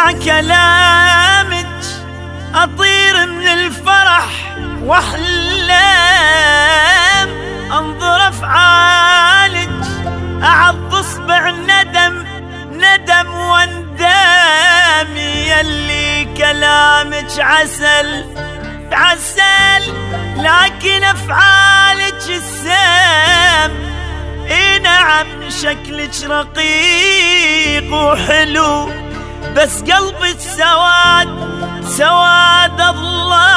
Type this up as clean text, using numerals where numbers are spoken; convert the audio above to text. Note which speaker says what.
Speaker 1: اسمع كلامك اطير من الفرح واحلام، انظر افعالك اعض اصبع ندم واندام، يلي كلامك عسل لكن افعالك السام. اي نعم شكلك رقيق وحلو، بس قلبك سواد الظلام.